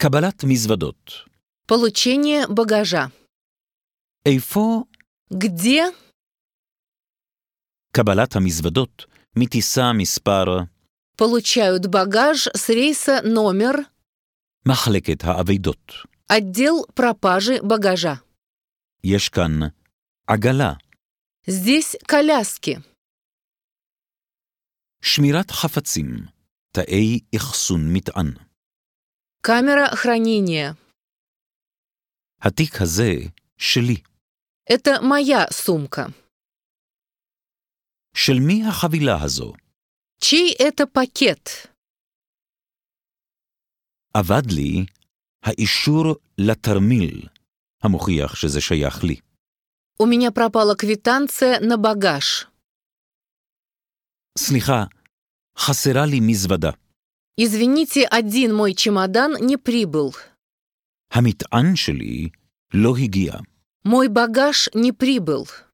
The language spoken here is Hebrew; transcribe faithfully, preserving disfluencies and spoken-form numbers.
קבלת מזוודות. Получение багажа. איפה Где קבלת המזוודות מטיסה מספר получают багаж с рейса номер מחלקת האבדות. отдел пропажи багажа? יש כאן עגלה. Здесь коляски. שמירת חפצים. תאי אחסון מטען. Камера хранения. התיק הזה שלי. Это моя сумка. של מי החבילה הזו? Чей это пакет? אבד לי האישור לתרמיל, המוכיח שזה שייך לי. У меня пропала квитанция на багаж. סליחה, חסרה לי מזוודה. Извините, один мой чемодан не прибыл. המטען שלי לא הגיע. Мой багаж не прибыл.